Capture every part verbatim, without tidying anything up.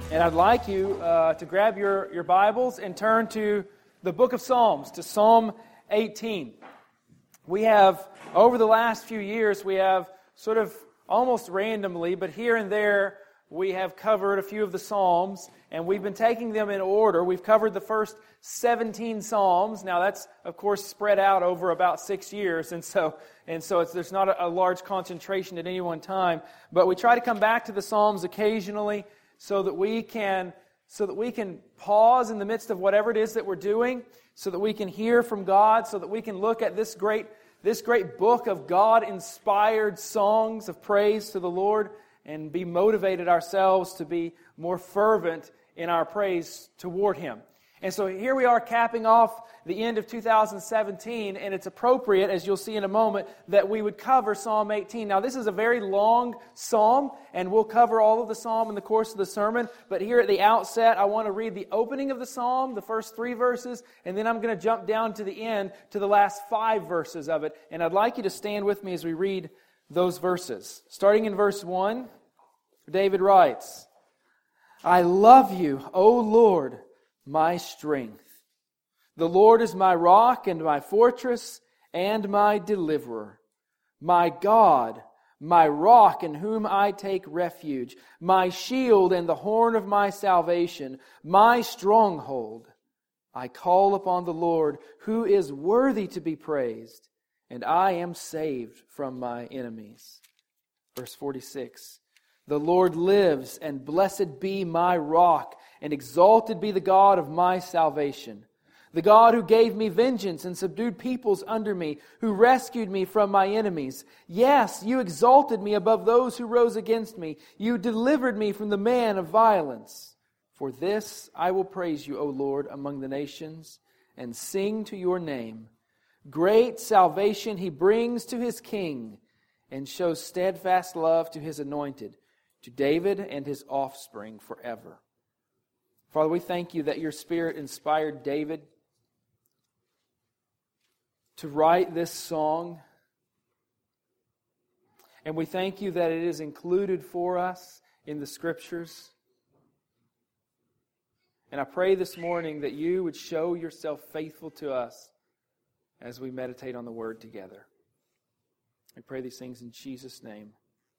And I'd like you uh, to grab your, your Bibles and turn to the book of Psalms, to Psalm eighteen. We have, over the last few years, we have sort of almost randomly, but here and there, we have covered a few of the Psalms, and we've been taking them in order. We've covered the first seventeen Psalms. Now that's, of course, spread out over about six years, and so and so it's, there's not a, a large concentration at any one time. But we try to come back to the Psalms occasionally, so that we can so that we can pause in the midst of whatever it is that we're doing, so that we can hear from God, so that we can look at this great this great book of God-inspired songs of praise to the Lord and be motivated ourselves to be more fervent in our praise toward Him. And so here we are capping off the end of two thousand seventeen, and it's appropriate, as you'll see in a moment, that we would cover Psalm eighteen. Now, this is a very long psalm, and we'll cover all of the psalm in the course of the sermon. But here at the outset, I want to read the opening of the psalm, the first three verses, and then I'm going to jump down to the end, to the last five verses of it. And I'd like you to stand with me as we read those verses. Starting in verse one, David writes, "I love you, O Lord, my strength. The Lord is my rock and my fortress and my deliverer. My God, my rock in whom I take refuge, my shield and the horn of my salvation, my stronghold. I call upon the Lord, who is worthy to be praised, and I am saved from my enemies." Verse forty-six, "The Lord lives, and blessed be my rock, and exalted be the God of my salvation. The God who gave me vengeance and subdued peoples under me, who rescued me from my enemies. Yes, you exalted me above those who rose against me. You delivered me from the man of violence. For this I will praise you, O Lord, among the nations, and sing to your name. Great salvation He brings to His king, and shows steadfast love to His anointed, to David and his offspring forever." Father, we thank you that your Spirit inspired David to write this song. And we thank you that it is included for us in the Scriptures. And I pray this morning that you would show yourself faithful to us as we meditate on the Word together. We pray these things in Jesus' name.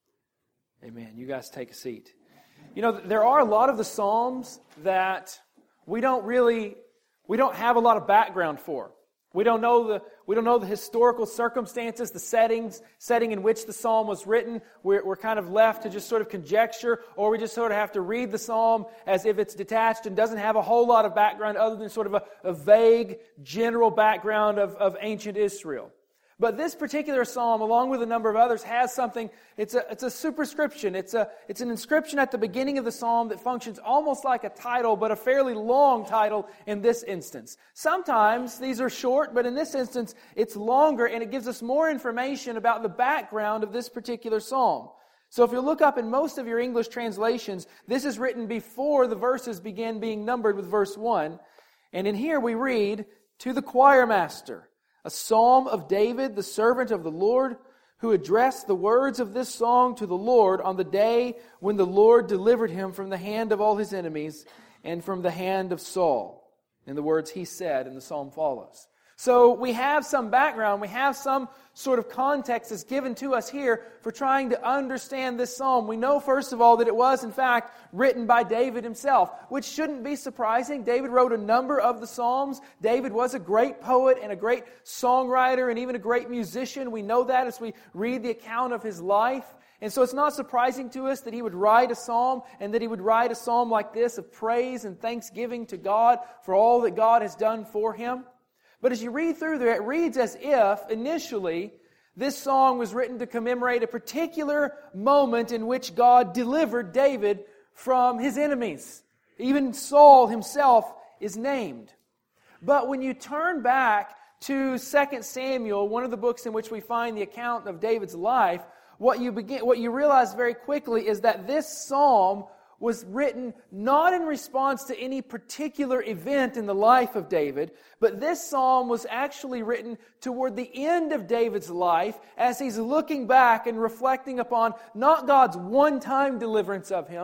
Amen. You guys take a seat. You know, there are a lot of the Psalms that we don't really, we don't have a lot of background for. We don't know the we don't know the historical circumstances, the settings, setting in which the Psalm was written. We're, we're kind of left to just sort of conjecture, or we just sort of have to read the Psalm as if it's detached and doesn't have a whole lot of background other than sort of a, a vague, general background of, of ancient Israel. But this particular psalm, along with a number of others, has something. It's a it's a superscription. It's a it's an inscription at the beginning of the psalm that functions almost like a title, but a fairly long title in this instance. Sometimes these are short, but in this instance, it's longer, and it gives us more information about the background of this particular psalm. So if you look up in most of your English translations, this is written before the verses begin being numbered with verse one. And in here we read, "To the choir master, a psalm of David, the servant of the Lord, who addressed the words of this song to the Lord on the day when the Lord delivered him from the hand of all his enemies and from the hand of Saul." And the words he said, and the psalm follows. So we have some background, we have some sort of context that's given to us here for trying to understand this psalm. We know, first of all, that it was, in fact, written by David himself, which shouldn't be surprising. David wrote a number of the psalms. David was a great poet and a great songwriter and even a great musician. We know that as we read the account of his life. And so it's not surprising to us that he would write a psalm, and that he would write a psalm like this of praise and thanksgiving to God for all that God has done for him. But as you read through there, it reads as if, initially, this song was written to commemorate a particular moment in which God delivered David from his enemies. Even Saul himself is named. But when you turn back to Second Samuel, one of the books in which we find the account of David's life, what you begin, what you realize very quickly is that this psalm was written not in response to any particular event in the life of David, but this psalm was actually written toward the end of David's life as he's looking back and reflecting upon not God's one-time deliverance of him,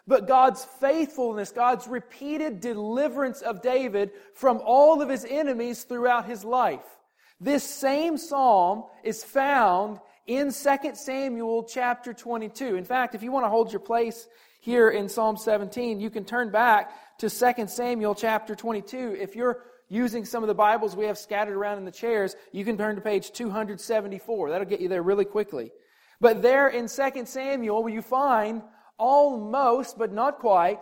but God's faithfulness, God's repeated deliverance of David from all of his enemies throughout his life. This same psalm is found in Second Samuel chapter twenty-two. In fact, if you want to hold your place here in Psalm seventeen, you can turn back to Second Samuel chapter twenty-two. If you're using some of the Bibles we have scattered around in the chairs, you can turn to page two seventy-four. That'll get you there really quickly. But there in Second Samuel, you find almost, but not quite,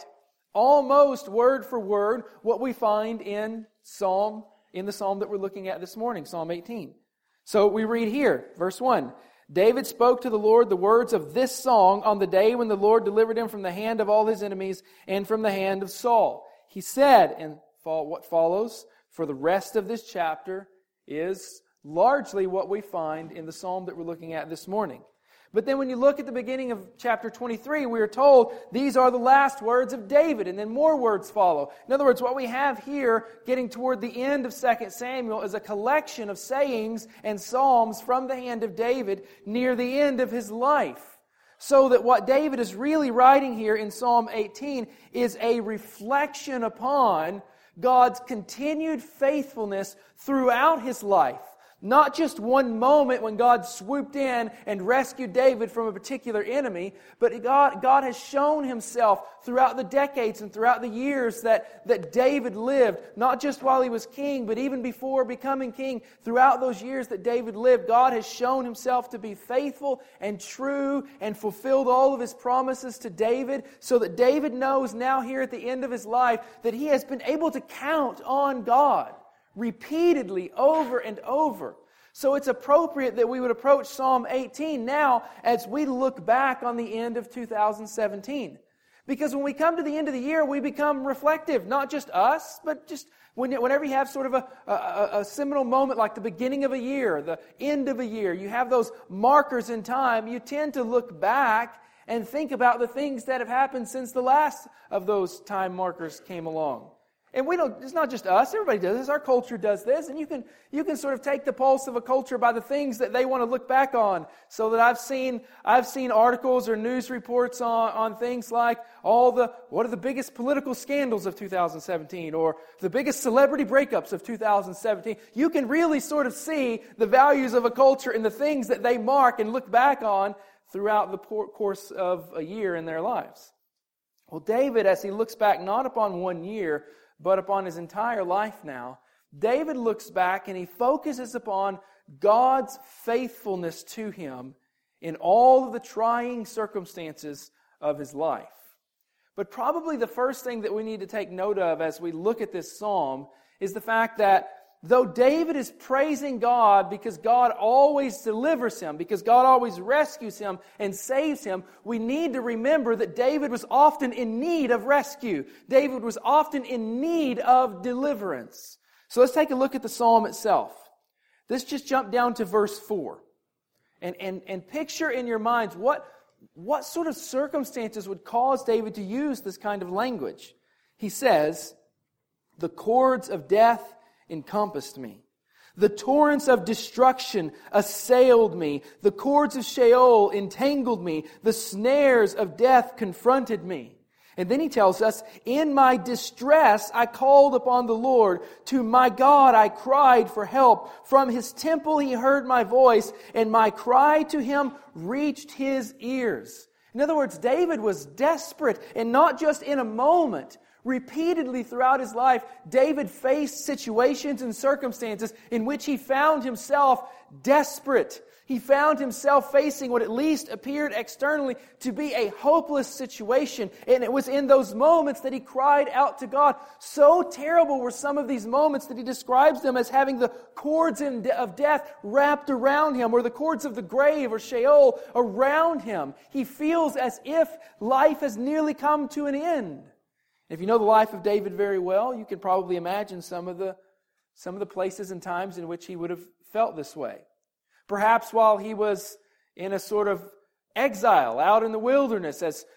almost word for word what we find in Psalm, in the Psalm that we're looking at this morning, Psalm eighteen. So we read here, verse one. David spoke to the Lord the words of this song on the day when the Lord delivered him from the hand of all his enemies and from the hand of Saul. He said, and what follows for the rest of this chapter is largely what we find in the psalm that we're looking at this morning. But then when you look at the beginning of chapter twenty-three, we are told these are the last words of David, and then more words follow. In other words, what we have here, getting toward the end of Second Samuel, is a collection of sayings and psalms from the hand of David near the end of his life. So that what David is really writing here in Psalm eighteen is a reflection upon God's continued faithfulness throughout his life. Not just one moment when God swooped in and rescued David from a particular enemy, but God, God has shown Himself throughout the decades and throughout the years that, that David lived, not just while he was king, but even before becoming king. Throughout those years that David lived, God has shown Himself to be faithful and true and fulfilled all of His promises to David, so that David knows now here at the end of his life that he has been able to count on God repeatedly, over and over. So it's appropriate that we would approach Psalm eighteen now as we look back on the end of two thousand seventeen. Because when we come to the end of the year, we become reflective. Not just us, but just when, whenever you have sort of a, a, a seminal moment like the beginning of a year, the end of a year, you have those markers in time, you tend to look back and think about the things that have happened since the last of those time markers came along. And we don't, it's not just us, everybody does this, our culture does this, and you can you can sort of take the pulse of a culture by the things that they want to look back on. So that I've seen I've seen articles or news reports on, on things like all the, what are the biggest political scandals of two thousand seventeen, or the biggest celebrity breakups of two thousand seventeen. You can really sort of see the values of a culture and the things that they mark and look back on throughout the course of a year in their lives. Well, David, as he looks back not upon one year, but upon his entire life now, David looks back and he focuses upon God's faithfulness to him in all of the trying circumstances of his life. But probably the first thing that we need to take note of as we look at this psalm is the fact that though David is praising God because God always delivers him, because God always rescues him and saves him, we need to remember that David was often in need of rescue. David was often in need of deliverance. So let's take a look at the psalm itself. Let's just jump down to verse four. And, and, and picture in your minds what, what sort of circumstances would cause David to use this kind of language. He says, "The cords of death encompassed me. The torrents of destruction assailed me. The cords of Sheol entangled me. The snares of death confronted me." And then he tells us, "In my distress I called upon the Lord. To my God I cried for help. From His temple He heard my voice, and my cry to Him reached His ears." In other words, David was desperate, and not just in a moment. Repeatedly throughout his life, David faced situations and circumstances in which he found himself desperate. He found himself facing what at least appeared externally to be a hopeless situation. And it was in those moments that he cried out to God. So terrible were some of these moments that he describes them as having the cords of death wrapped around him, or the cords of the grave or Sheol around him. He feels as if life has nearly come to an end. If you know the life of David very well, you can probably imagine some of the some of the places and times in which he would have felt this way. Perhaps while he was in a sort of exile out in the wilderness, as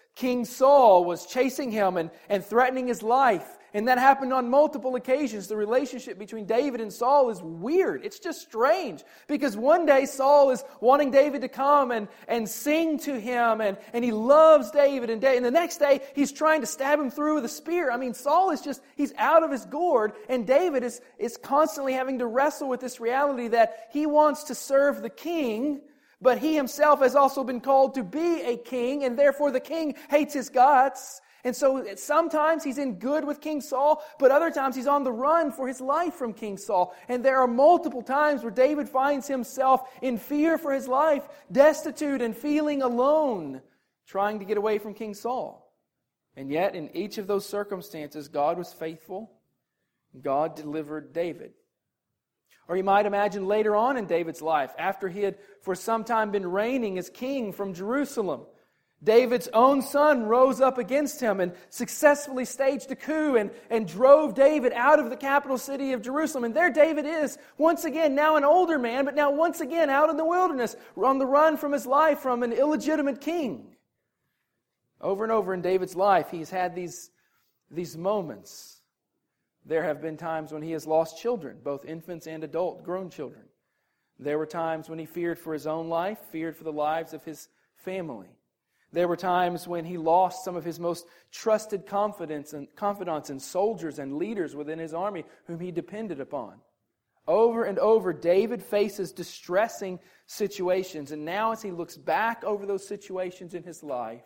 King Saul was chasing him and, and threatening his life. And that happened on multiple occasions. The relationship between David and Saul is weird. It's just strange. Because one day Saul is wanting David to come and, and sing to him. And, and he loves David. And, and the next day he's trying to stab him through with a spear. I mean, Saul is just, he's out of his gourd. And David is, is constantly having to wrestle with this reality that he wants to serve the king. But he himself has also been called to be a king. And therefore the king hates his guts. And so sometimes he's in good with King Saul, but other times he's on the run for his life from King Saul. And there are multiple times where David finds himself in fear for his life, destitute and feeling alone, trying to get away from King Saul. And yet in each of those circumstances, God was faithful. God delivered David. Or you might imagine later on in David's life, after he had for some time been reigning as king from Jerusalem, David's own son rose up against him and successfully staged a coup and, and drove David out of the capital city of Jerusalem. And there David is, once again, now an older man, but now once again out in the wilderness, on the run from his life from an illegitimate king. Over and over in David's life, he's had these, these moments. There have been times when he has lost children, both infants and adult, grown children. There were times when he feared for his own life, feared for the lives of his family. There were times when he lost some of his most trusted confidants and confidants and soldiers and leaders within his army whom he depended upon. Over and over, David faces distressing situations. And now as he looks back over those situations in his life,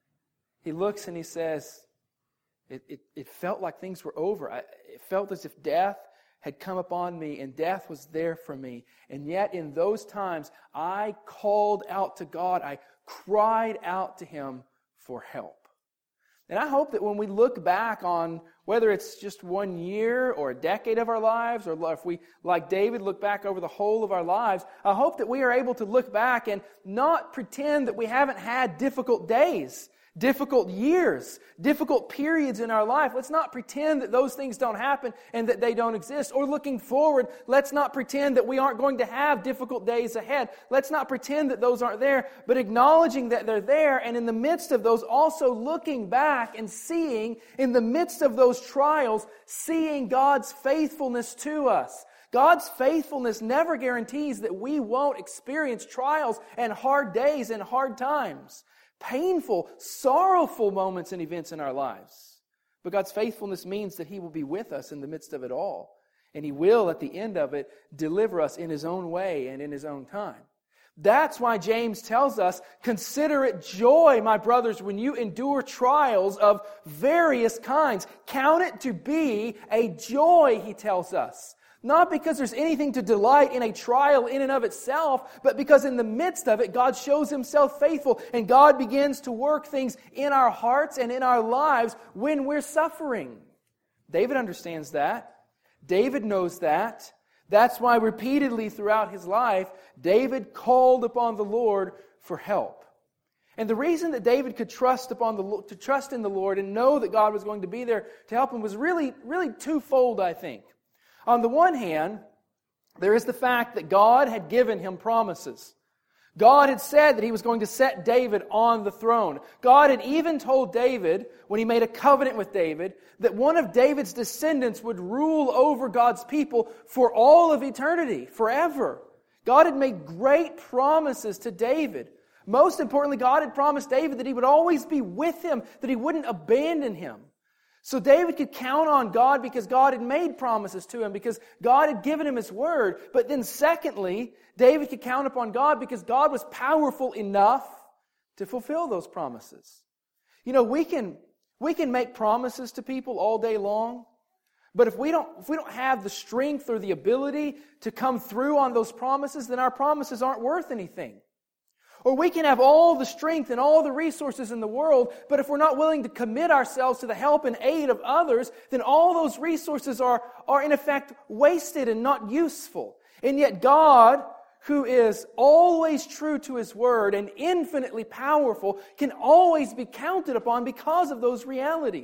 he looks and he says, it, it, it felt like things were over. I, it felt as if death had come upon me and death was there for me. And yet in those times, I called out to God. I cried out to Him for help. And I hope that when we look back on whether it's just one year or a decade of our lives, or if we, like David, look back over the whole of our lives, I hope that we are able to look back and not pretend that we haven't had difficult days, difficult years, difficult periods in our life. Let's not pretend that those things don't happen and that they don't exist. Or looking forward, let's not pretend that we aren't going to have difficult days ahead. Let's not pretend that those aren't there, but acknowledging that they're there, and in the midst of those, also looking back and seeing, in the midst of those trials, seeing God's faithfulness to us. God's faithfulness never guarantees that we won't experience trials and hard days and hard times. Painful, sorrowful moments and events in our lives. But God's faithfulness means that He will be with us in the midst of it all. And He will, at the end of it, deliver us in His own way and in His own time. That's why James tells us, consider it joy, my brothers, when you endure trials of various kinds. Count it to be a joy, he tells us. Not because there's anything to delight in a trial in and of itself, but because in the midst of it, God shows Himself faithful, and God begins to work things in our hearts and in our lives when we're suffering. David understands that. David knows that. That's why repeatedly throughout his life, David called upon the Lord for help. And the reason that David could trust upon the to trust in the Lord and know that God was going to be there to help him was really, really twofold, I think. On the one hand, there is the fact that God had given him promises. God had said that He was going to set David on the throne. God had even told David, when He made a covenant with David, that one of David's descendants would rule over God's people for all of eternity, forever. God had made great promises to David. Most importantly, God had promised David that He would always be with him, that He wouldn't abandon him. So David could count on God because God had made promises to him, because God had given him His word. But then secondly, David could count upon God because God was powerful enough to fulfill those promises. You know, we can we can make promises to people all day long, but if we don't if we don't have the strength or the ability to come through on those promises, then our promises aren't worth anything. Or we can have all the strength and all the resources in the world, but if we're not willing to commit ourselves to the help and aid of others, then all those resources are, are in effect wasted and not useful. And yet God, who is always true to His word and infinitely powerful, can always be counted upon because of those realities.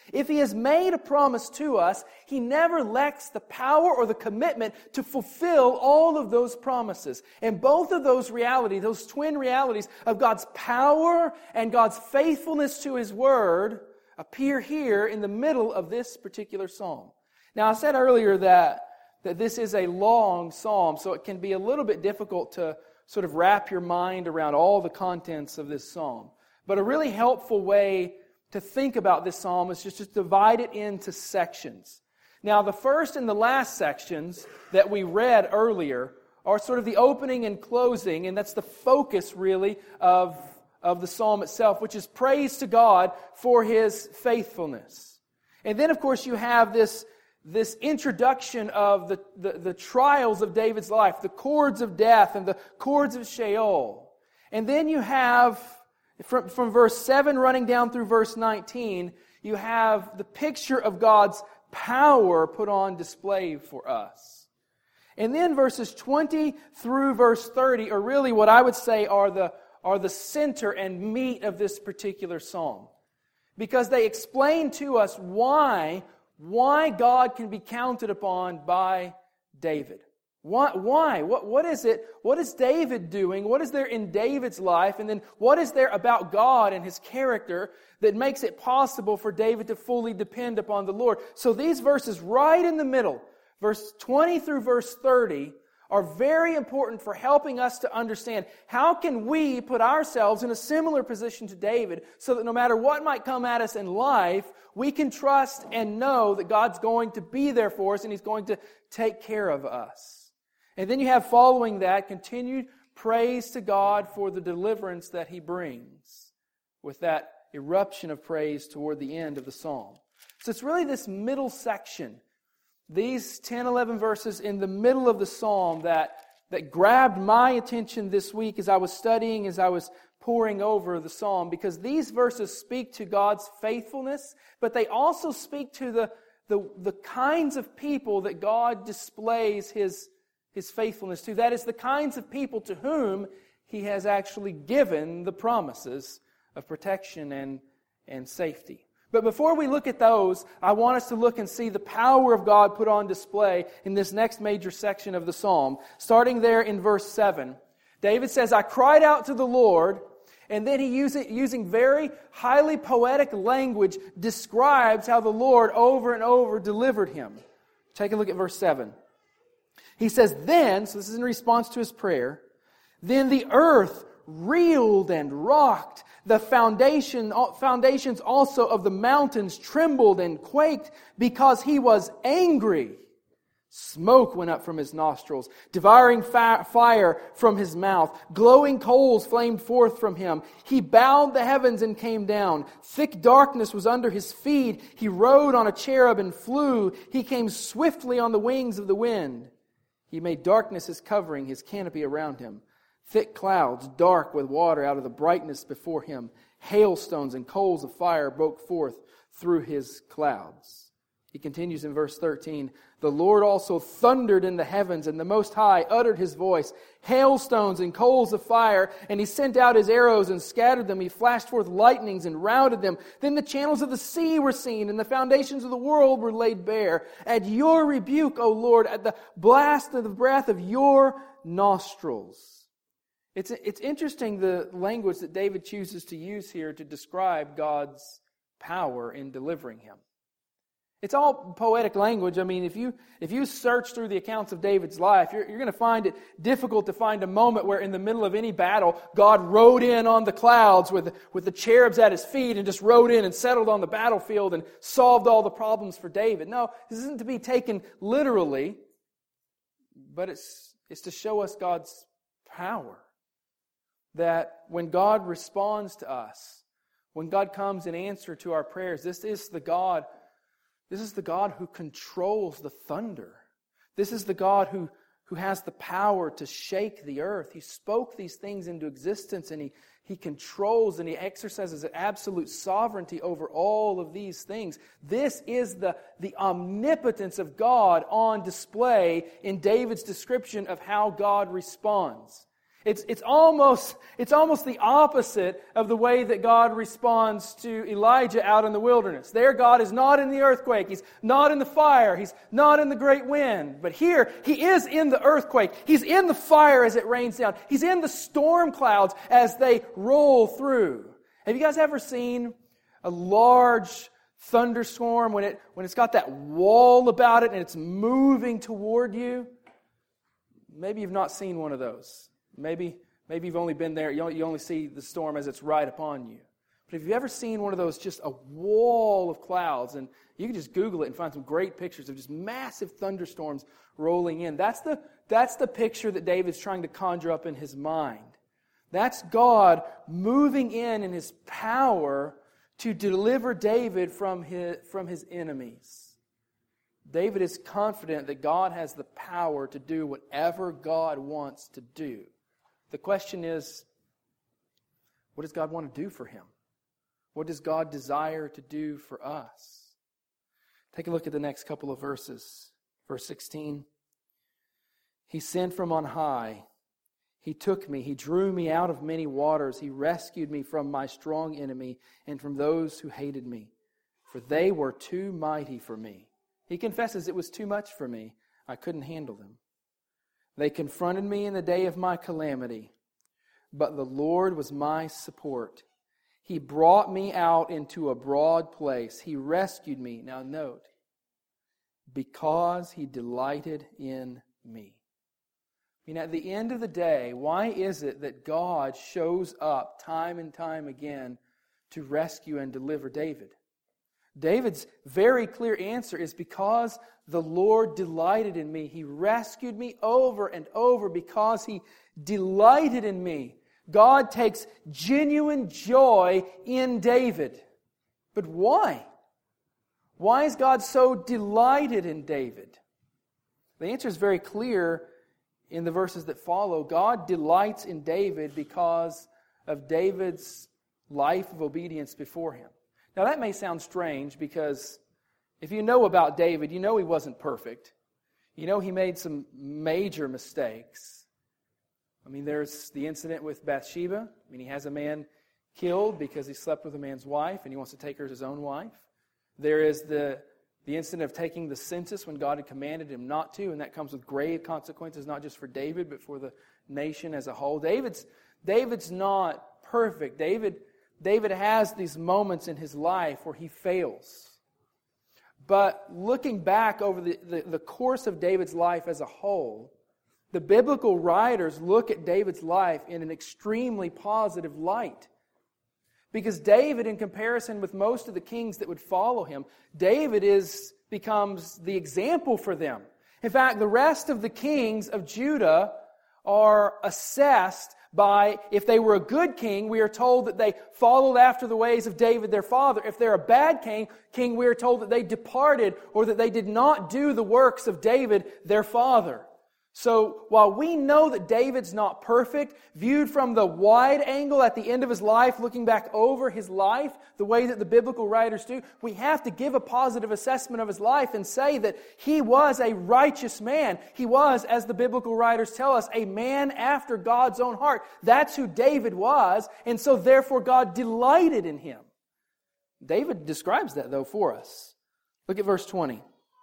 If He has made a promise to us, He never lacks the power or the commitment to fulfill all of those promises. And both of those realities, those twin realities of God's power and God's faithfulness to His Word, appear here in the middle of this particular psalm. Now, I said earlier that, that this is a long psalm, so it can be a little bit difficult to sort of wrap your mind around all the contents of this psalm. But a really helpful way to think about this psalm is just to divide it into sections. Now, the first and the last sections that we read earlier are sort of the opening and closing, and that's the focus, really, of, of the psalm itself, which is praise to God for His faithfulness. And then, of course, you have this, this introduction of the, the, the trials of David's life, the cords of death and the cords of Sheol. And then you have, from, from verse seven running down through verse nineteen, you have the picture of God's power put on display for us. And then verses twenty through verse thirty are really what I would say are the, are the center and meat of this particular psalm. Because they explain to us why, why God can be counted upon by David. Why? Why? What, what is it? What is David doing? What is there in David's life? And then what is there about God and His character that makes it possible for David to fully depend upon the Lord? So these verses right in the middle, verse twenty through verse thirty, are very important for helping us to understand how can we put ourselves in a similar position to David so that no matter what might come at us in life, we can trust and know that God's going to be there for us and He's going to take care of us. And then you have following that continued praise to God for the deliverance that He brings with that eruption of praise toward the end of the psalm. So it's really this middle section, these ten, eleven verses in the middle of the psalm that, that grabbed my attention this week as I was studying, as I was poring over the psalm, because these verses speak to God's faithfulness, but they also speak to the, the, the kinds of people that God displays His His faithfulness to. That is the kinds of people to whom He has actually given the promises of protection and, and safety. But before we look at those, I want us to look and see the power of God put on display in this next major section of the psalm. Starting there in verse seven, David says, I cried out to the Lord, and then he, using, using very highly poetic language, describes how the Lord over and over delivered him. Take a look at verse seven. He says, then, so this is in response to his prayer, then the earth reeled and rocked. The foundation, foundations also of the mountains trembled and quaked because He was angry. Smoke went up from His nostrils, devouring fire from His mouth. Glowing coals flamed forth from Him. He bowed the heavens and came down. Thick darkness was under His feet. He rode on a cherub and flew. He came swiftly on the wings of the wind. He made darkness His covering, His canopy around Him. Thick clouds, dark with water out of the brightness before Him. Hailstones and coals of fire broke forth through His clouds. He continues in verse thirteen. The Lord also thundered in the heavens, and the Most High uttered His voice. Hailstones and coals of fire, and He sent out His arrows and scattered them. He flashed forth lightnings and routed them. Then the channels of the sea were seen, and the foundations of the world were laid bare. At Your rebuke, O Lord, at the blast of the breath of Your nostrils. It's, it's interesting the language that David chooses to use here to describe God's power in delivering him. It's all poetic language. I mean, if you if you search through the accounts of David's life, you're, you're going to find it difficult to find a moment where in the middle of any battle, God rode in on the clouds with, with the cherubs at His feet and just rode in and settled on the battlefield and solved all the problems for David. No, this isn't to be taken literally, but it's it's to show us God's power. That when God responds to us, when God comes in answer to our prayers, this is the God This is the God who controls the thunder. This is the God who, who has the power to shake the earth. He spoke these things into existence, and He, he controls and He exercises absolute sovereignty over all of these things. This is the, the omnipotence of God on display in David's description of how God responds. It's, it's, almost, it's almost the opposite of the way that God responds to Elijah out in the wilderness. There, God is not in the earthquake. He's not in the fire. He's not in the great wind. But here, He is in the earthquake. He's in the fire as it rains down. He's in the storm clouds as they roll through. Have you guys ever seen a large thunderstorm when, it, when it's got that wall about it and it's moving toward you? Maybe you've not seen one of those. Maybe, maybe you've only been there, you only, you only see the storm as it's right upon you. But have you ever seen one of those, just a wall of clouds? And you can just Google it and find some great pictures of just massive thunderstorms rolling in. That's the, that's the picture that David's trying to conjure up in his mind. That's God moving in in His power to deliver David from his, from his enemies. David is confident that God has the power to do whatever God wants to do. The question is, what does God want to do for him? What does God desire to do for us? Take a look at the next couple of verses. Verse sixteen. He sent from on high. He took me. He drew me out of many waters. He rescued me from my strong enemy and from those who hated me. For they were too mighty for me. He confesses it was too much for me. I couldn't handle them. They confronted me in the day of my calamity, but the Lord was my support. He brought me out into a broad place. He rescued me. Now note, because He delighted in me. I mean, at the end of the day, why is it that God shows up time and time again to rescue and deliver David? David's very clear answer is because the Lord delighted in me. He rescued me over and over because He delighted in me. God takes genuine joy in David. But why? Why is God so delighted in David? The answer is very clear in the verses that follow. God delights in David because of David's life of obedience before Him. Now that may sound strange because if you know about David, you know he wasn't perfect. You know he made some major mistakes. I mean, there's the incident with Bathsheba. I mean, he has a man killed because he slept with a man's wife and he wants to take her as his own wife. There is the, the incident of taking the census when God had commanded him not to, and that comes with grave consequences, not just for David, but for the nation as a whole. David's, David's not perfect. David, David has these moments in his life where he fails. But looking back over the, the, the course of David's life as a whole, the biblical writers look at David's life in an extremely positive light. Because David, in comparison with most of the kings that would follow him, David is becomes the example for them. In fact, the rest of the kings of Judah are assessed by, if they were a good king, we are told that they followed after the ways of David their father. If they're a bad king, king, we are told that they departed or that they did not do the works of David their father. So while we know that David's not perfect, viewed from the wide angle at the end of his life, looking back over his life, the way that the biblical writers do, we have to give a positive assessment of his life and say that he was a righteous man. He was, as the biblical writers tell us, a man after God's own heart. That's who David was, and so therefore God delighted in him. David describes that, though, for us. Look at verse twenty.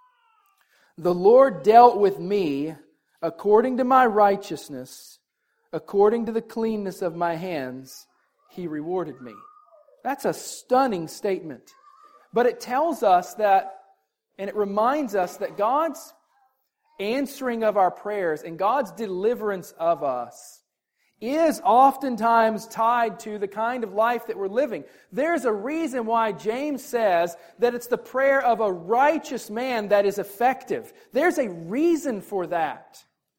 The Lord dealt with me according to my righteousness, according to the cleanness of my hands, He rewarded me. That's a stunning statement. But it tells us that, and it reminds us that God's answering of our prayers and God's deliverance of us is oftentimes tied to the kind of life that we're living. There's a reason why James says that it's the prayer of a righteous man that is effective. There's a reason for that.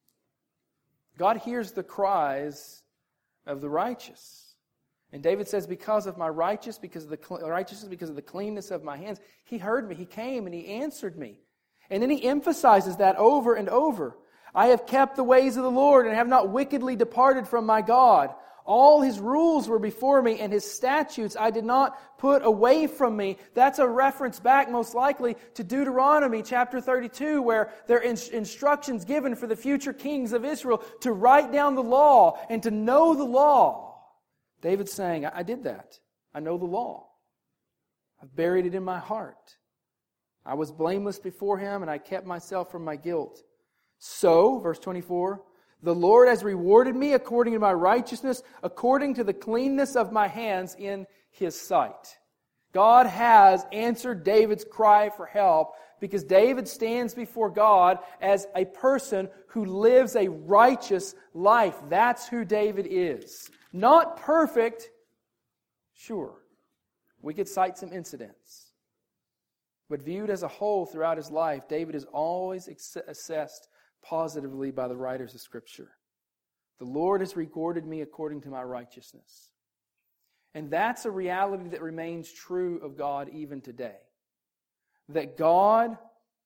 God hears the cries of the righteous. And David says, because of my righteous, because of the cl- righteousness, because of the cleanness of my hands, He heard me, He came and He answered me. And then he emphasizes that over and over. I have kept the ways of the Lord and have not wickedly departed from my God. All His rules were before me, and His statutes I did not put away from me. That's a reference back, most likely, to Deuteronomy chapter thirty-two, where there are instructions given for the future kings of Israel to write down the law and to know the law. David's saying, I did that. I know the law. I've buried it in my heart. I was blameless before Him, and I kept myself from my guilt. So, verse twenty-four, the Lord has rewarded me according to my righteousness, according to the cleanness of my hands in His sight. God has answered David's cry for help because David stands before God as a person who lives a righteous life. That's who David is. Not perfect, sure. We could cite some incidents. But viewed as a whole throughout his life, David is always assessed positively by the writers of Scripture. The Lord has rewarded me according to my righteousness. And that's a reality that remains true of God even today. That God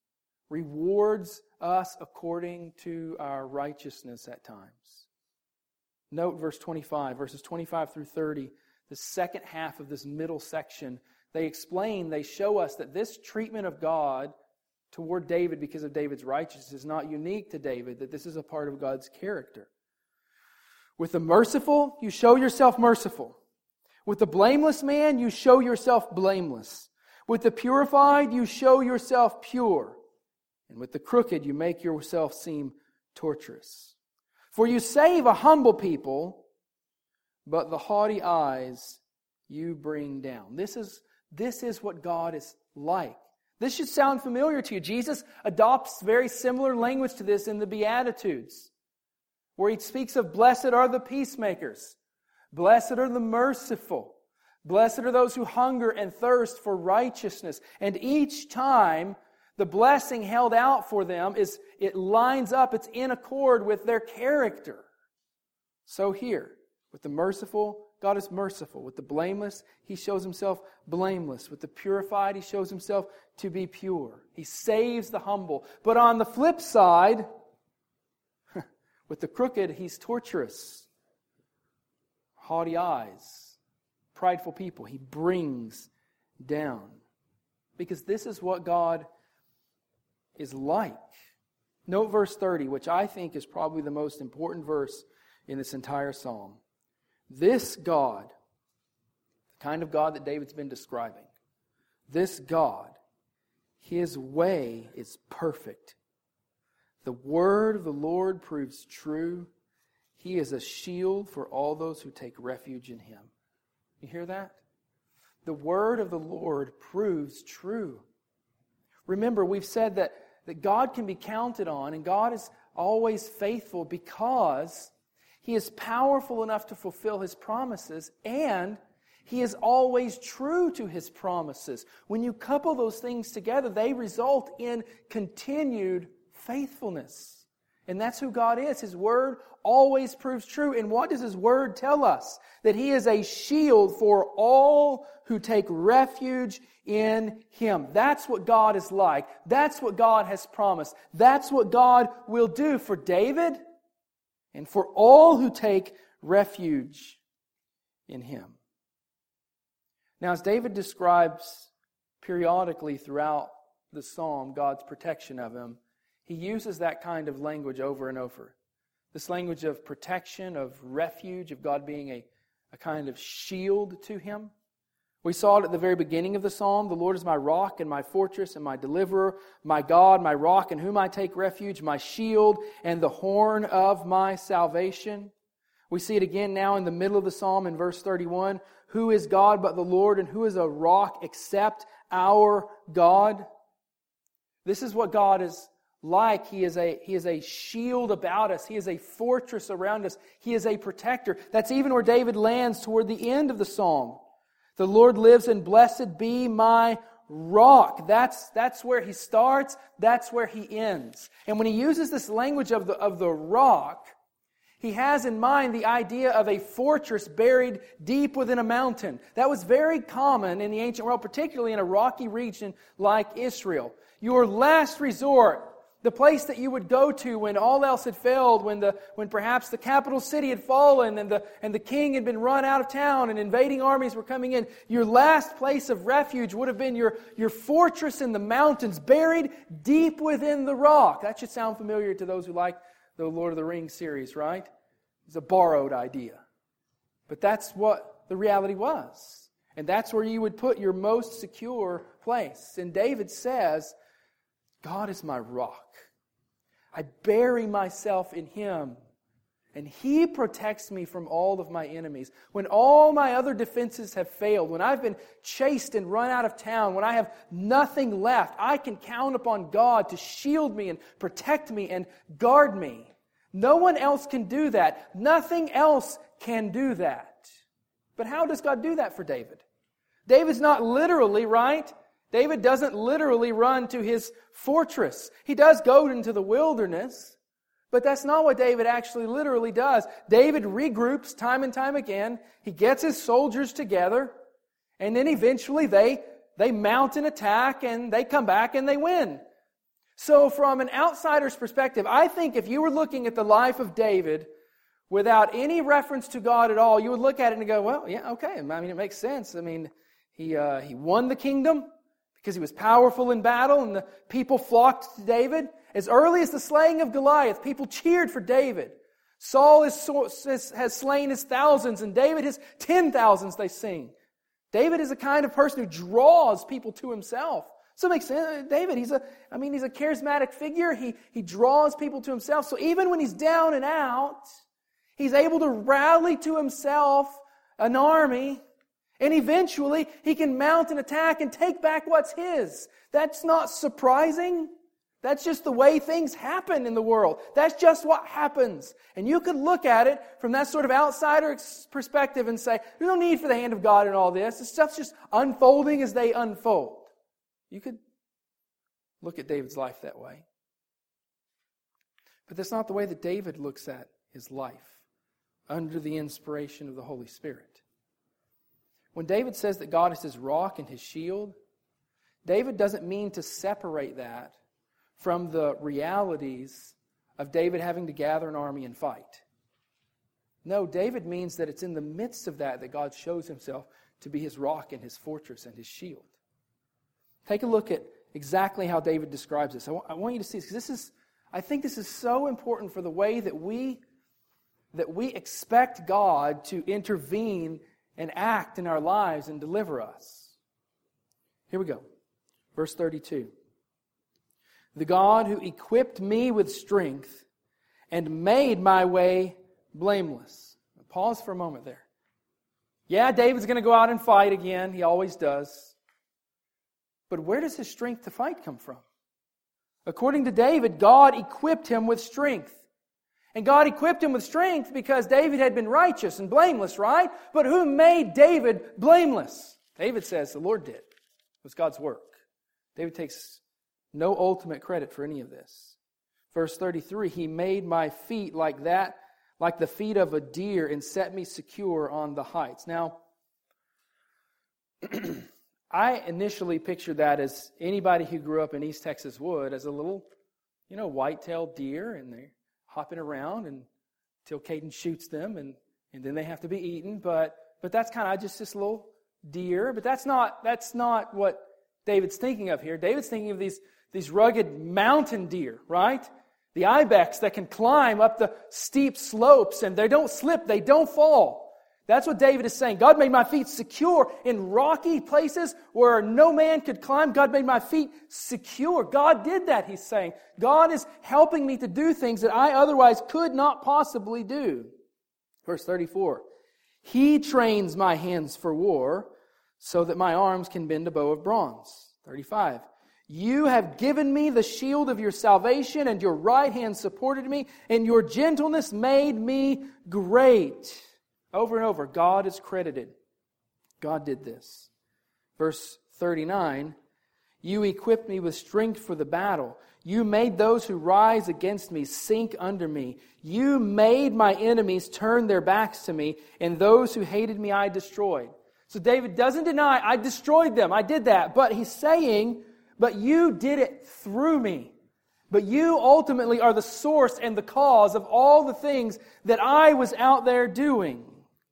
rewards us according to our righteousness at times. Note verse twenty-five, verses twenty-five through thirty, the second half of this middle section. They explain, they show us that this treatment of God toward David because of David's righteousness is not unique to David, that this is a part of God's character. With the merciful, you show yourself merciful. With the blameless man, you show yourself blameless. With the purified, you show yourself pure. And with the crooked, you make yourself seem torturous. For you save a humble people, but the haughty eyes you bring down. This is, this is what God is like. This should sound familiar to you. Jesus adopts very similar language to this in the Beatitudes, where He speaks of blessed are the peacemakers, blessed are the merciful, blessed are those who hunger and thirst for righteousness. And each time the blessing held out for them is it lines up, it's in accord with their character. So here, with the merciful, God is merciful. With the blameless, He shows Himself blameless. With the purified, He shows Himself to be pure. He saves the humble. But on the flip side, with the crooked, He's torturous. Haughty eyes, prideful people, He brings down. Because this is what God is like. Note verse thirty, which I think is probably the most important verse in this entire psalm. This God, the kind of God that David's been describing, this God, His way is perfect. The word of the Lord proves true. He is a shield for all those who take refuge in Him. You hear that? The word of the Lord proves true. Remember, we've said that, that God can be counted on, and God is always faithful because He is powerful enough to fulfill His promises, and He is always true to His promises. When you couple those things together, they result in continued faithfulness. And that's who God is. His Word always proves true. And what does His Word tell us? That He is a shield for all who take refuge in Him. That's what God is like. That's what God has promised. That's what God will do for David and for all who take refuge in Him. Now, as David describes periodically throughout the psalm God's protection of him, he uses that kind of language over and over. This language of protection, of refuge, of God being a, a kind of shield to him. We saw it at the very beginning of the psalm. The Lord is my rock and my fortress and my deliverer, my God, my rock in whom I take refuge, my shield and the horn of my salvation. We see it again now in the middle of the psalm in verse thirty-one. Who is God but the Lord, and who is a rock except our God? This is what God is like. He is a, he is a shield about us. He is a fortress around us. He is a protector. That's even where David lands toward the end of the psalm. The Lord lives, and blessed be my rock. That's, that's where he starts. That's where he ends. And when he uses this language of the, of the rock, he has in mind the idea of a fortress buried deep within a mountain. That was very common in the ancient world, particularly in a rocky region like Israel. Your last resort, The place that you would go to when all else had failed, when the when perhaps the capital city had fallen and the and the king had been run out of town and invading armies were coming in. Your last place of refuge would have been your, your fortress in the mountains, buried deep within the rock. That should sound familiar to those who like the Lord of the Rings series, right? It's a borrowed idea. But that's what the reality was. And that's where you would put your most secure place. And David says, God is my rock. I bury myself in Him, and He protects me from all of my enemies. When all my other defenses have failed, when I've been chased and run out of town, when I have nothing left, I can count upon God to shield me and protect me and guard me. No one else can do that. Nothing else can do that. But how does God do that for David? David's not literally, right? David doesn't literally run to his fortress. He does go into the wilderness, but that's not what David actually literally does. David regroups time and time again. He gets his soldiers together, and then eventually they, they mount an attack, and they come back and they win. So from an outsider's perspective, I think if you were looking at the life of David without any reference to God at all, you would look at it and go, well, yeah, okay. I mean, it makes sense. I mean, he uh, he won the kingdom because he was powerful in battle, and the people flocked to David. As early as the slaying of Goliath, people cheered for David. Saul is, has slain his thousands, and David his ten thousands, they sing. David is the kind of person who draws people to himself. So it makes sense. David, he's a, I mean, he's a charismatic figure. He, he draws people to himself. So even when he's down and out, he's able to rally to himself an army. And eventually, he can mount an attack and take back what's his. That's not surprising. That's just the way things happen in the world. That's just what happens. And you could look at it from that sort of outsider perspective and say, there's no need for the hand of God in all this. This stuff's just unfolding as they unfold. You could look at David's life that way. But that's not the way that David looks at his life under the inspiration of the Holy Spirit. When David says that God is his rock and his shield, David doesn't mean to separate that from the realities of David having to gather an army and fight. No, David means that it's in the midst of that that God shows himself to be his rock and his fortress and his shield. Take a look at exactly how David describes this. I want, I want you to see this, because this is, I think this is so important for the way that we, that we expect God to intervene and act in our lives and deliver us. Here we go. Verse thirty-two. The God who equipped me with strength and made my way blameless. Pause for a moment there. Yeah, David's going to go out and fight again. He always does. But where does his strength to fight come from? According to David, God equipped him with strength. And God equipped him with strength because David had been righteous and blameless, right? But who made David blameless? David says the Lord did. It was God's work. David takes no ultimate credit for any of this. Verse thirty-three, He made my feet like that, like the feet of a deer, and set me secure on the heights. Now, I initially pictured that as anybody who grew up in East Texas would, as a little, you know, white-tailed deer, and they're hopping around and until Caden shoots them, and, and then they have to be eaten. But but that's kind of just this little deer. But that's not that's not what David's thinking of here. David's thinking of these, these rugged mountain deer, right? The ibex that can climb up the steep slopes, and they don't slip, they don't fall. That's what David is saying. God made my feet secure in rocky places where no man could climb. God made my feet secure. God did that, he's saying. God is helping me to do things that I otherwise could not possibly do. Verse thirty-four. He trains my hands for war so that my arms can bend a bow of bronze. thirty-five. You have given me the shield of your salvation, and your right hand supported me, and your gentleness made me great. Over and over, God is credited. God did this. Verse thirty-nine, you equipped me with strength for the battle. You made those who rise against me sink under me. You made my enemies turn their backs to me, and those who hated me I destroyed. So David doesn't deny, I destroyed them, I did that. But he's saying, but you did it through me. But you ultimately are the source and the cause of all the things that I was out there doing.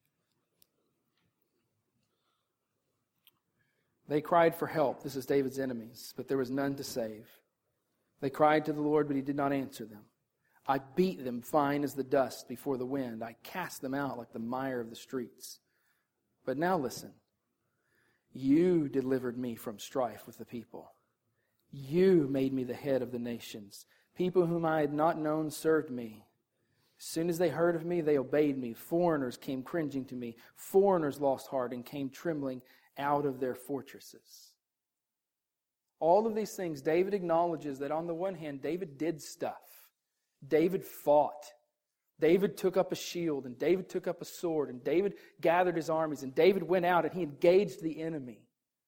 They cried for help. This is David's enemies, but there was none to save. They cried to the Lord, but He did not answer them. I beat them fine as the dust before the wind. I cast them out like the mire of the streets. But now listen. You delivered me from strife with the people. You made me the head of the nations. People whom I had not known served me. As soon as they heard of me, they obeyed me. Foreigners came cringing to me. Foreigners lost heart and came trembling out of their fortresses. All of these things, David acknowledges that on the one hand, David did stuff. David fought. David took up a shield, and David took up a sword, and David gathered his armies, and David went out and he engaged the enemy.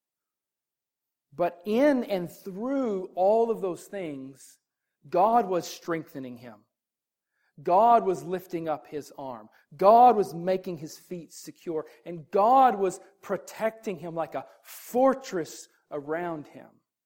But in and through all of those things, God was strengthening him. God was lifting up his arm. God was making his feet secure. And God was protecting him like a fortress around him.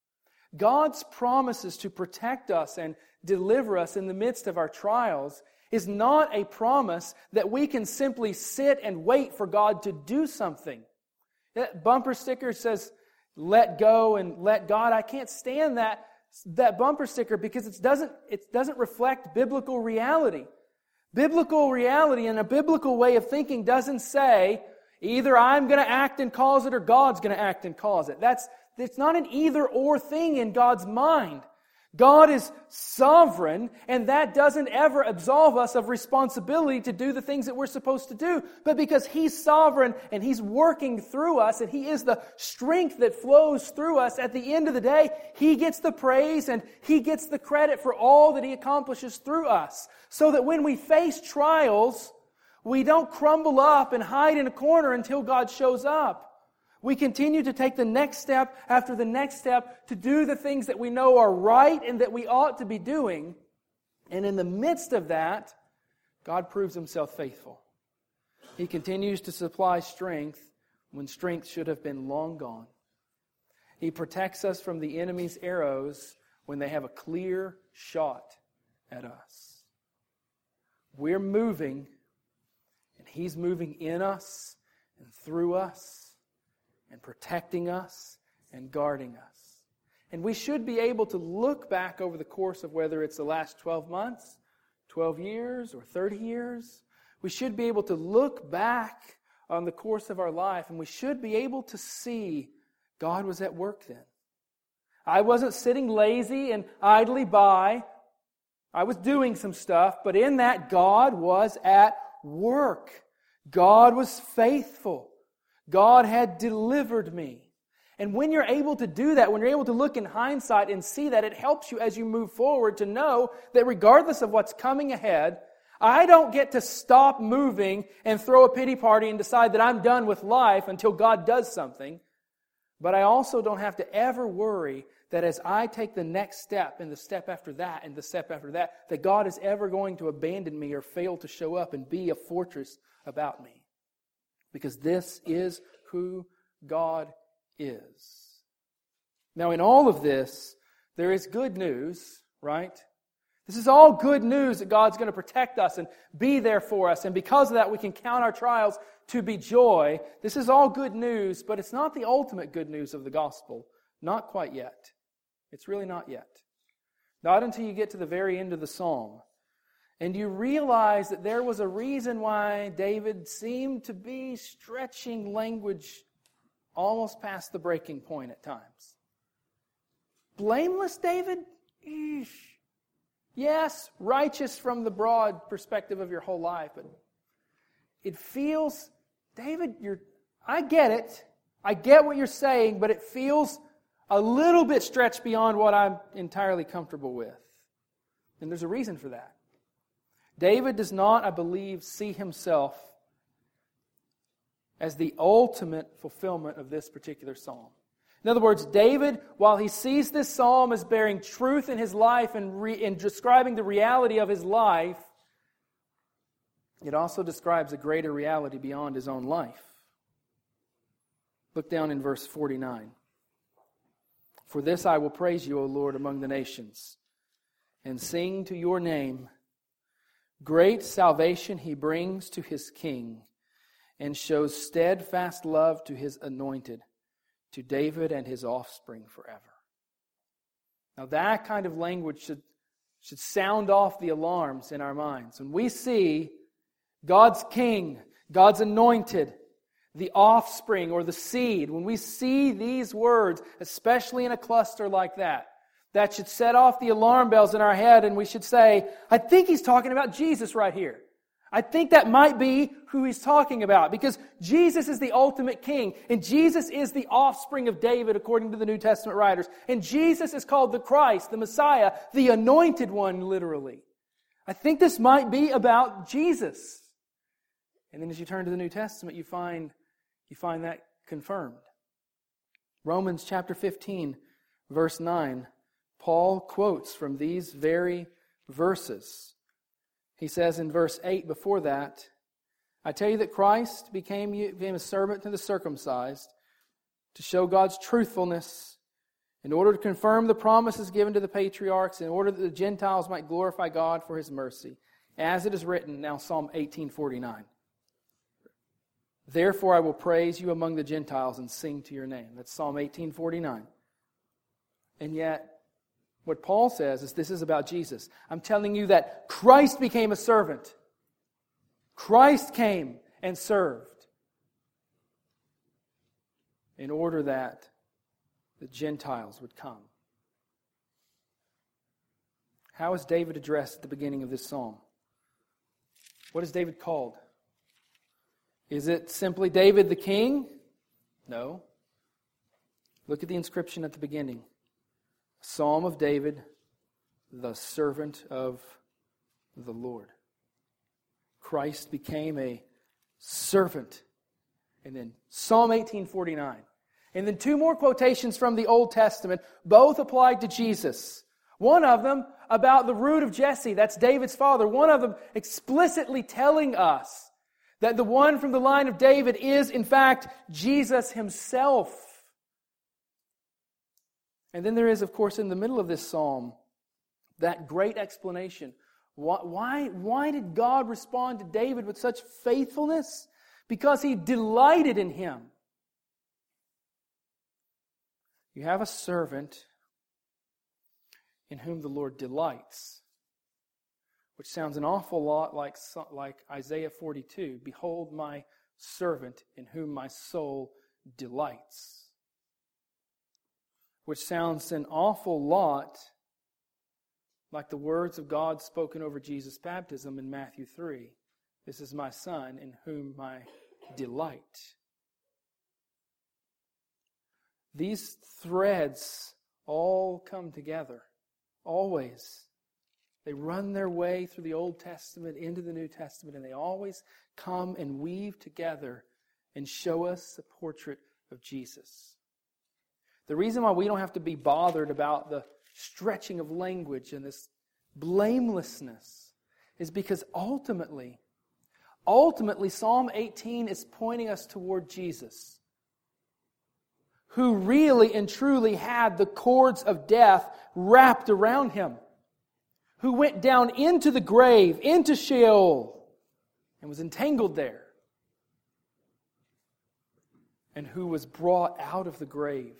God's promises to protect us and deliver us in the midst of our trials is not a promise that we can simply sit and wait for God to do something. That bumper sticker says, let go and let God. I can't stand that, that bumper sticker because it doesn't, it doesn't reflect biblical reality. Biblical reality and a biblical way of thinking doesn't say either I'm going to act and cause it or God's going to act and cause it. That's, it's not an either or thing in God's mind. God is sovereign, and that doesn't ever absolve us of responsibility to do the things that we're supposed to do. But because He's sovereign and He's working through us, and He is the strength that flows through us, at the end of the day, He gets the praise and He gets the credit for all that He accomplishes through us. So that when we face trials, we don't crumble up and hide in a corner until God shows up. We continue to take the next step after the next step to do the things that we know are right and that we ought to be doing. And in the midst of that, God proves Himself faithful. He continues to supply strength when strength should have been long gone. He protects us from the enemy's arrows when they have a clear shot at us. We're moving, and He's moving in us and through us, and protecting us and guarding us. And we should be able to look back over the course of whether it's the last twelve months, twelve years, or thirty years. We should be able to look back on the course of our life, and we should be able to see God was at work then. I wasn't sitting lazy and idly by. I was doing some stuff, but in that God was at work. God was faithful. God had delivered me. And when you're able to do that, when you're able to look in hindsight and see that, it helps you as you move forward to know that regardless of what's coming ahead, I don't get to stop moving and throw a pity party and decide that I'm done with life until God does something. But I also don't have to ever worry that as I take the next step and the step after that and the step after that, that God is ever going to abandon me or fail to show up and be a fortress about me. Because this is who God is. Now, in all of this, there is good news, right? This is all good news that God's going to protect us and be there for us. And because of that, we can count our trials to be joy. This is all good news, but it's not the ultimate good news of the gospel. Not quite yet. It's really not yet. Not until you get to the very end of the psalm. And you realize that there was a reason why David seemed to be stretching language almost past the breaking point at times. Blameless, David? Eesh. Yes, righteous from the broad perspective of your whole life, but it feels, David, you're, I get it. I get what you're saying, but it feels a little bit stretched beyond what I'm entirely comfortable with. And there's a reason for that. David does not, I believe, see himself as the ultimate fulfillment of this particular psalm. In other words, David, while he sees this psalm as bearing truth in his life and, re, and describing the reality of his life, it also describes a greater reality beyond his own life. Look down in verse forty-nine. For this I will praise you, O Lord, among the nations, and sing to your name. Great salvation he brings to his king, and shows steadfast love to his anointed, to David and his offspring forever. Now that kind of language should, should sound off the alarms in our minds. When we see God's king, God's anointed, the offspring or the seed, when we see these words, especially in a cluster like that, that should set off the alarm bells in our head, and we should say, I think he's talking about Jesus right here. I think that might be who he's talking about, because Jesus is the ultimate king, and Jesus is the offspring of David according to the New Testament writers. And Jesus is called the Christ, the Messiah, the anointed one, literally. I think this might be about Jesus. And then as you turn to the New Testament, you find, you find that confirmed. Romans chapter fifteen, verse nine, Paul quotes from these very verses. He says in verse eight before that, I tell you that Christ became, became a servant to the circumcised to show God's truthfulness, in order to confirm the promises given to the patriarchs, in order that the Gentiles might glorify God for His mercy. As it is written, now Psalm eighteen forty-nine. Therefore I will praise you among the Gentiles and sing to your name. That's Psalm eighteen forty-nine. And yet, what Paul says is this is about Jesus. I'm telling you that Christ became a servant. Christ came and served in order that the Gentiles would come. How is David addressed at the beginning of this psalm? What is David called? Is it simply David the king? No. Look at the inscription at the beginning. Psalm of David, the servant of the Lord. Christ became a servant. And then Psalm eighteen forty-nine. And then two more quotations from the Old Testament, both applied to Jesus. One of them about the root of Jesse, that's David's father. One of them explicitly telling us that the one from the line of David is, in fact, Jesus himself. And then there is, of course, in the middle of this psalm, that great explanation. Why, why, why did God respond to David with such faithfulness? Because He delighted in him. You have a servant in whom the Lord delights, which sounds an awful lot like, like Isaiah forty-two. Behold my servant in whom my soul delights. Which sounds an awful lot like the words of God spoken over Jesus' baptism in Matthew three. This is my Son in whom I delight. These threads all come together, always. They run their way through the Old Testament into the New Testament, and they always come and weave together and show us a portrait of Jesus. The reason why we don't have to be bothered about the stretching of language and this blamelessness is because ultimately, ultimately Psalm eighteen is pointing us toward Jesus, who really and truly had the cords of death wrapped around Him, who went down into the grave, into Sheol, and was entangled there, and who was brought out of the grave,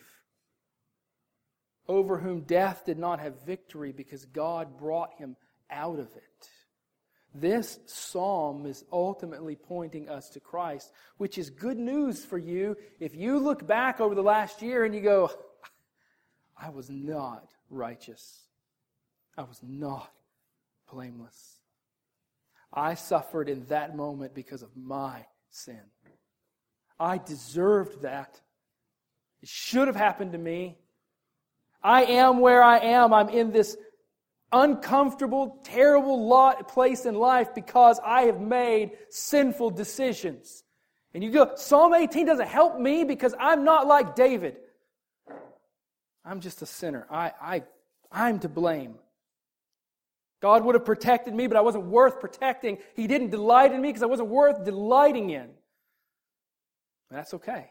over whom death did not have victory because God brought Him out of it. This psalm is ultimately pointing us to Christ, which is good news for you if you look back over the last year and you go, I was not righteous. I was not blameless. I suffered in that moment because of my sin. I deserved that. It should have happened to me. I am where I am. I'm in this uncomfortable, terrible lot, place in life because I have made sinful decisions. And you go, Psalm eighteen doesn't help me because I'm not like David. I'm just a sinner. I, I, I'm to blame. God would have protected me, but I wasn't worth protecting. He didn't delight in me because I wasn't worth delighting in. And that's okay.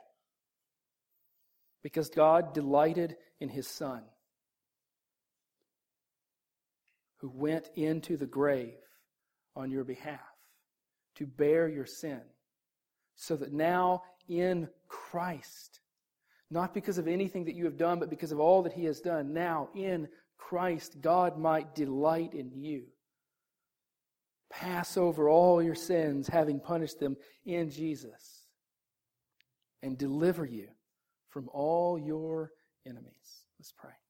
Because God delighted in His Son, who went into the grave on your behalf to bear your sin, so that now in Christ, not because of anything that you have done, but because of all that He has done, now in Christ, God might delight in you. Pass over all your sins, having punished them in Jesus, and deliver you from all your enemies. Let's pray.